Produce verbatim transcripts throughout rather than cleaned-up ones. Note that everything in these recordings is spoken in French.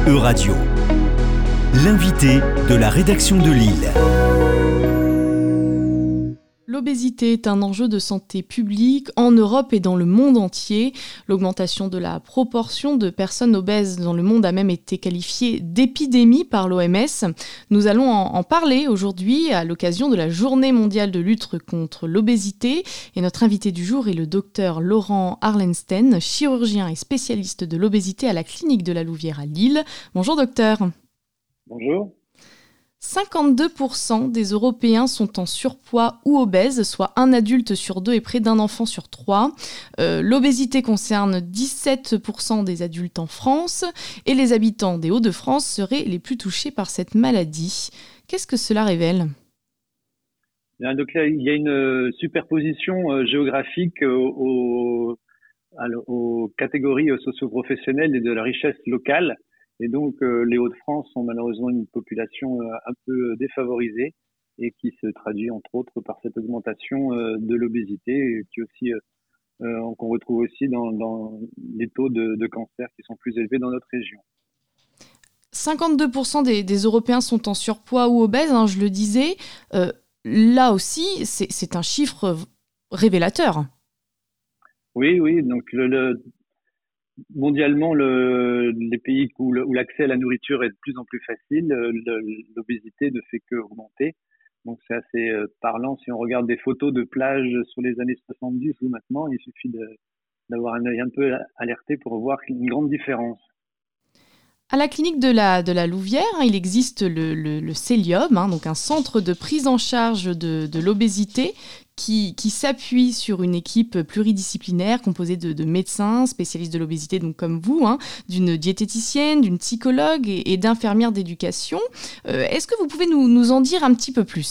Euradio, l'invité de la rédaction de Lille. L'obésité est un enjeu de santé publique en Europe et dans le monde entier. L'augmentation de la proportion de personnes obèses dans le monde a même été qualifiée d'épidémie par l'O M S. Nous allons en, en parler aujourd'hui à l'occasion de la Journée mondiale de lutte contre l'obésité. Et notre invité du jour est le docteur Laurent Arlensten, chirurgien et spécialiste de l'obésité à la clinique de la Louvière à Lille. Bonjour docteur. Bonjour. cinquante-deux pour cent des Européens sont en surpoids ou obèses, soit un adulte sur deux et près d'un enfant sur trois. Euh, l'obésité concerne dix-sept pour cent des adultes en France et les habitants des Hauts-de-France seraient les plus touchés par cette maladie. Qu'est-ce que cela révèle ? Bien, donc là, il y a une superposition euh, géographique euh, aux, aux catégories socio-professionnelles et de la richesse locale. Et donc, euh, les Hauts-de-France sont malheureusement une population euh, un peu défavorisée et qui se traduit entre autres par cette augmentation euh, de l'obésité, qui aussi euh, euh, qu'on retrouve aussi dans, dans les taux de, de cancer qui sont plus élevés dans notre région. cinquante-deux pour cent des, des Européens sont en surpoids ou obèses, hein, je le disais. Euh, là aussi, c'est, c'est un chiffre révélateur. Oui, oui. Donc, le, le mondialement, le, les pays où, le, où l'accès à la nourriture est de plus en plus facile, le, l'obésité ne fait qu'augmenter. Donc, c'est assez euh, parlant. Si on regarde des photos de plages sur les années soixante-dix ou maintenant, il suffit de, d'avoir un œil un peu alerté pour voir une grande différence. À la clinique de la, de la Louvière, hein, il existe le, le, le Celium, hein, donc un centre de prise en charge de, de l'obésité qui, qui s'appuie sur une équipe pluridisciplinaire composée de, de médecins spécialistes de l'obésité, donc comme vous, hein, d'une diététicienne, d'une psychologue et, et d'infirmières d'éducation. Euh, est-ce que vous pouvez nous, nous en dire un petit peu plus ?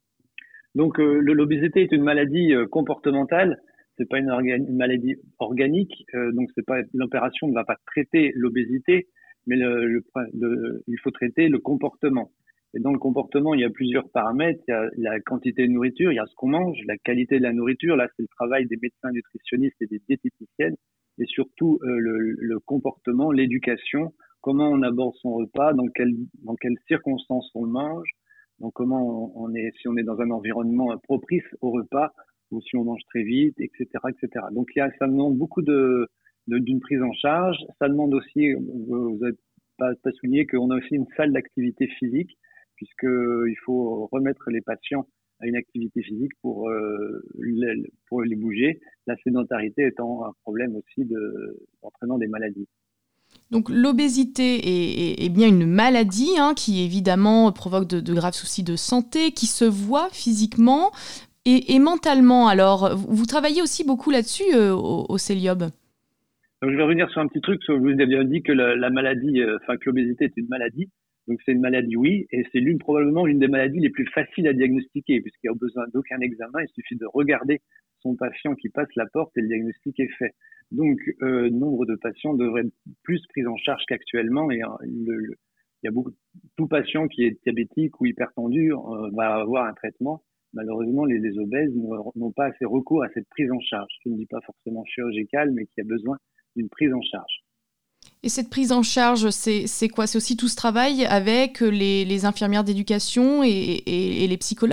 Donc, euh, l'obésité est une maladie euh, comportementale. C'est pas une, orga- une maladie organique. Euh, donc, c'est pas l'opération ne va pas traiter l'obésité, mais le, le, le, il faut traiter le comportement. Et dans le comportement, il y a plusieurs paramètres. Il y a la quantité de nourriture, il y a ce qu'on mange, la qualité de la nourriture. Là, c'est le travail des médecins nutritionnistes et des diététiciennes. Et surtout, euh, le, le comportement, l'éducation, comment on aborde son repas, dans, quel, dans quelles circonstances on le mange, donc comment on, on est, si on est dans un environnement propice au repas ou si on mange très vite, et cetera, et cetera. Donc, il y a, ça demande beaucoup de De, d'une prise en charge. Ça demande aussi, vous n'avez pas, pas souligné qu'on a aussi une salle d'activité physique, puisqu'il faut remettre les patients à une activité physique pour, euh, les, pour les bouger, la sédentarité étant un problème aussi de, d'entraînement des maladies. Donc l'obésité est, est, est bien une maladie hein, qui évidemment provoque de, de graves soucis de santé, qui se voit physiquement et, et mentalement. Alors, vous, vous travaillez aussi beaucoup là-dessus euh, au, au Celium. Donc, je vais revenir sur un petit truc. Vous avez dit que la, la maladie, enfin, que l'obésité est une maladie. Donc, c'est une maladie, oui, et c'est l'une, probablement l'une des maladies les plus faciles à diagnostiquer, puisqu'il n'y a besoin d'aucun examen. Il suffit de regarder son patient qui passe la porte et le diagnostic est fait. Donc, euh, nombre de patients devraient être plus pris en charge qu'actuellement. Et euh, le, le, il y a beaucoup, tout patient qui est diabétique ou hypertendu euh, va avoir un traitement. Malheureusement, les, les obèses n'ont pas assez recours à cette prise en charge. Je ne dis pas forcément chirurgicale, mais qui a besoin d'une prise en charge. Et cette prise en charge, c'est, c'est quoi ? C'est aussi tout ce travail avec les, les infirmières d'éducation et, et, et les psychologues ?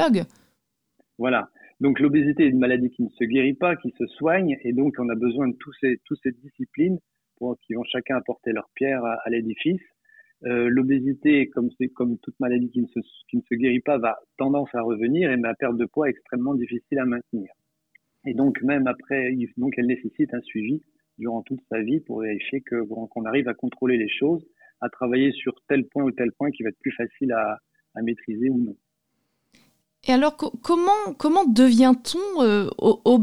Voilà. Donc l'obésité est une maladie qui ne se guérit pas, qui se soigne, et donc on a besoin de tous ces, toutes ces disciplines pour, qui vont chacun apporter leur pierre à, à l'édifice. Euh, l'obésité, comme, c'est, comme toute maladie qui ne, se, qui ne se guérit pas, va tendance à revenir et ma perte de poids est extrêmement difficile à maintenir. Et donc même après, donc elle nécessite un suivi durant toute sa vie pour vérifier que, bon, qu'on arrive à contrôler les choses, à travailler sur tel point ou tel point qui va être plus facile à, à maîtriser ou non. Et alors, co- comment, comment devient-on euh, obèse ?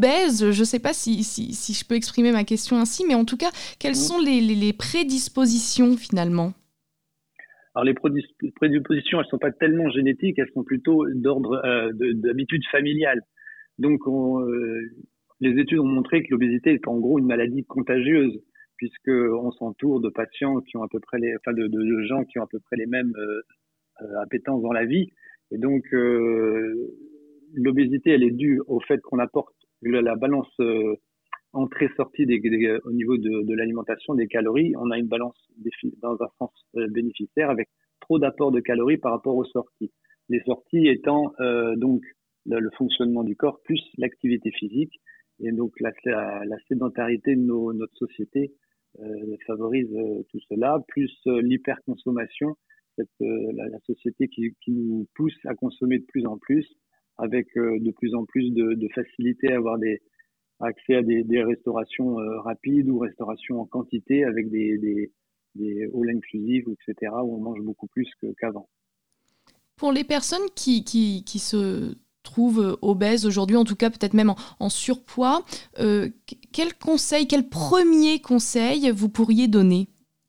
Je ne sais pas si, si, si je peux exprimer ma question ainsi, mais en tout cas, quelles mmh. sont les, les, les prédispositions finalement ? Alors les prédispositions, elles ne sont pas tellement génétiques, elles sont plutôt d'ordre euh, de, d'habitude familiale. Donc, on, euh, les études ont montré que l'obésité est en gros une maladie contagieuse, puisqu'on s'entoure de patients qui ont à peu près les, enfin de, de gens qui ont à peu près les mêmes euh, appétences dans la vie. Et donc, euh, l'obésité, elle est due au fait qu'on apporte la, la balance euh, entrée-sortie des, des, au niveau de, de l'alimentation, des calories, on a une balance des, dans un sens euh, bénéficiaire avec trop d'apport de calories par rapport aux sorties. Les sorties étant euh, donc le, le fonctionnement du corps plus l'activité physique. Et donc la, la, la sédentarité de nos, notre société euh, favorise euh, tout cela, plus euh, l'hyperconsommation, cette, euh, la, la société qui, qui nous pousse à consommer de plus en plus, avec euh, de plus en plus de, de facilité à avoir des accès à des, des restaurations euh, rapides ou restaurations en quantité avec des, des, des all inclusive, et cetera, où on mange beaucoup plus que, qu'avant. Pour les personnes qui, qui, qui se trouvent obèses aujourd'hui, en tout cas peut-être même en, en surpoids, euh, quel conseil, quel premier conseil vous pourriez donner ?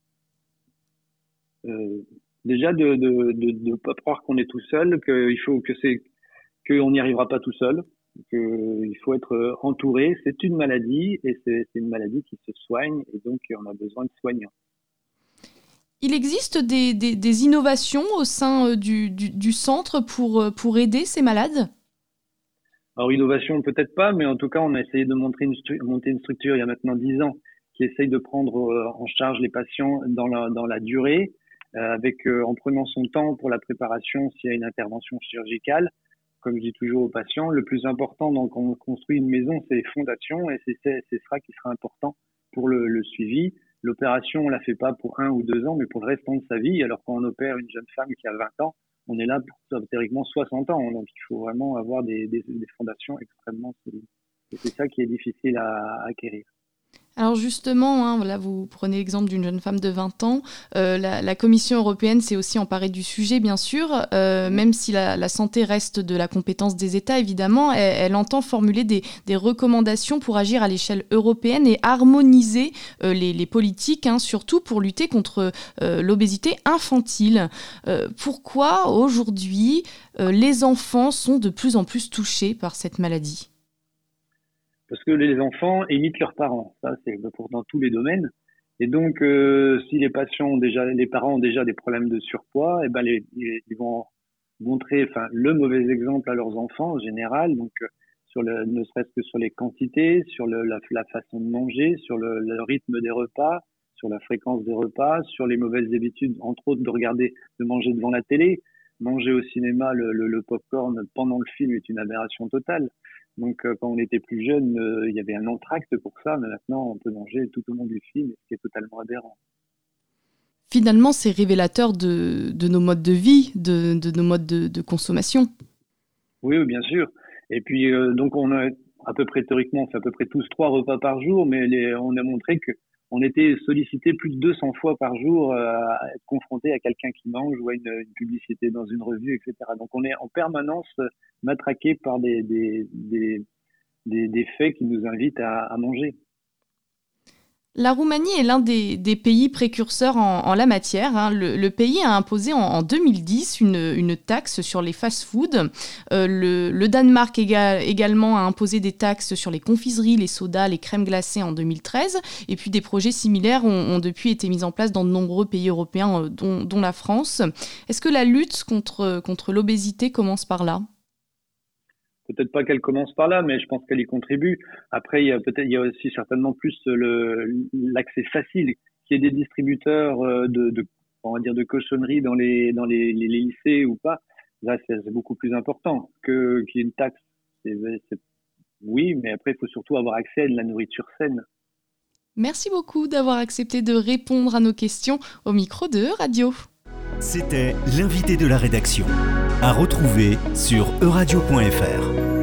euh, Déjà de ne de, de, de pas croire qu'on est tout seul, qu'il faut que c'est qu'on n'y arrivera pas tout seul, qu'il faut être entouré. C'est une maladie et c'est, c'est une maladie qui se soigne et donc on a besoin de soignants. Il existe des, des, des innovations au sein du, du, du centre pour, pour aider ces malades ? Alors innovation peut-être pas, mais en tout cas on a essayé de montrer une stru- monter une structure il y a maintenant dix ans qui essaye de prendre euh, en charge les patients dans la, dans la durée, euh, avec euh, en prenant son temps pour la préparation s'il y a une intervention chirurgicale. Comme je dis toujours aux patients, le plus important donc, quand on construit une maison, c'est les fondations et c'est, c'est, c'est ça qui sera important pour le, le suivi. L'opération, on la fait pas pour un ou deux ans, mais pour le restant de sa vie. Alors quand on opère une jeune femme qui a vingt ans, on est là pour théoriquement soixante ans. Donc il faut vraiment avoir des, des, des fondations extrêmement solides. Et c'est ça qui est difficile à, à acquérir. Alors justement, hein, là vous prenez l'exemple d'une jeune femme de vingt ans, euh, la, la Commission européenne s'est aussi emparée du sujet bien sûr, euh, même si la, la santé reste de la compétence des États évidemment, elle, elle entend formuler des, des recommandations pour agir à l'échelle européenne et harmoniser euh, les, les politiques, hein, surtout pour lutter contre euh, l'obésité infantile. Euh, pourquoi aujourd'hui euh, les enfants sont de plus en plus touchés par cette maladie ? Parce que les enfants imitent leurs parents, ça c'est pour dans tous les domaines. Et donc, euh, si les patients ont déjà, les parents ont déjà des problèmes de surpoids, et ben les, les, ils vont montrer, enfin, le mauvais exemple à leurs enfants en général. Donc, euh, sur le, ne serait-ce que sur les quantités, sur le, la, la façon de manger, sur le, le rythme des repas, sur la fréquence des repas, sur les mauvaises habitudes, entre autres de regarder, de manger devant la télé. Manger au cinéma le, le, le popcorn pendant le film est une aberration totale. Donc, euh, quand on était plus jeune, euh, il y avait un entracte pour ça, mais maintenant, on peut manger tout au long du film, ce qui est totalement aberrant. Finalement, c'est révélateur de, de nos modes de vie, de, de nos modes de, de consommation. Oui, bien sûr. Et puis, euh, donc, on a à peu près, théoriquement, on fait à peu près tous trois repas par jour, mais les, on a montré que on était sollicité plus de deux cents fois par jour euh, à être confronté à quelqu'un qui mange ou à une, une publicité dans une revue, et cetera. Donc on est en permanence matraqué par des, des, des, des, des faits qui nous invitent à, à manger. La Roumanie est l'un des, des pays précurseurs en, en la matière. Hein. Le, le pays a imposé en, en deux mille dix une, une taxe sur les fast-foods. Euh, le, le Danemark éga, également a imposé des taxes sur les confiseries, les sodas, les crèmes glacées en deux mille treize. Et puis des projets similaires ont, ont depuis été mis en place dans de nombreux pays européens, euh, dont, dont la France. Est-ce que la lutte contre, contre l'obésité commence par là ? Peut-être pas qu'elle commence par là, mais je pense qu'elle y contribue. Après, il y a peut-être, il y a aussi certainement plus le, l'accès facile, qu'il y ait des distributeurs de, de, on va dire, de cochonneries dans les, dans les, les, les lycées ou pas. Là, c'est, c'est beaucoup plus important que, qu'il y ait une taxe. C'est, c'est, oui, mais après, il faut surtout avoir accès à de la nourriture saine. Merci beaucoup d'avoir accepté de répondre à nos questions au micro de Radio. C'était l'invité de la rédaction. À retrouver sur euradio point f r.